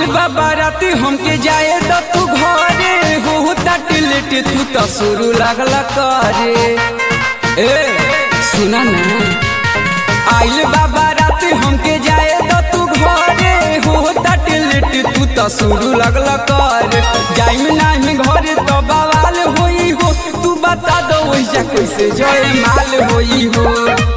बाबा रात हमके जाए तो तू घरे हो लेट तू तो शुरू लगला करे। ए सुना ना, आइल बाबा रात हमके जाए तो तू घरे हो लेट तू तो शुरू लगला करे। जाइम नहीं घरे तो बवाल होई हो, तू बता दो वैसा कैसे जय माल होई हो।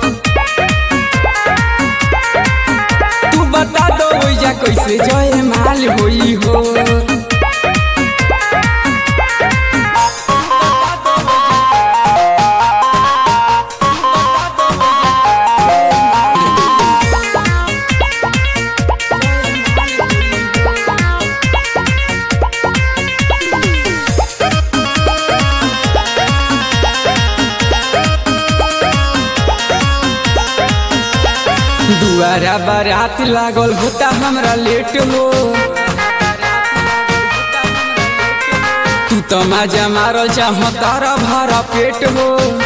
तू बता दो वैसा कैसे जय माल होई हो। दुआरा बारात लागल होता हमरा लेट हो, तू तो मजा मारल चाह तारा भरा पेट हो।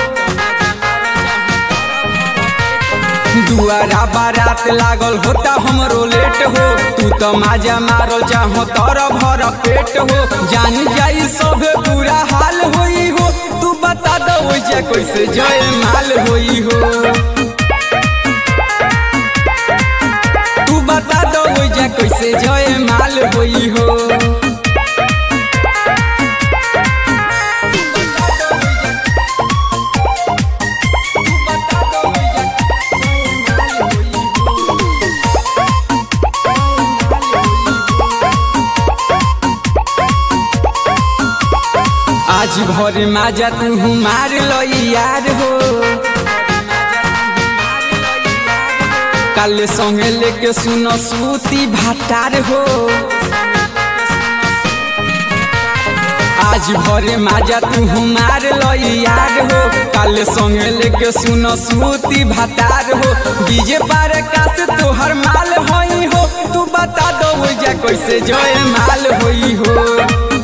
दुआरा बारात लागल होता हमरो लेट हो, तू तो मजा मारल चाह तारा भरा पेट हो। जान जाई सब बुरा हाल होई हो, तू बता दो वैसा कैसे जय माल होई हो। बता दो वैसा कैसे जय माल होई हो। आज भर माजा तू मार लो यार हो, काले संगे लेके सुनो सूती भातार हो। आज भरे माजा तू मार लो यार हो, काले संगे लेके सुनो सूती भातार हो। डीजे पार काश तोहर माल होई हो, तू बता दो वैसा कैसे जय माल होई हो।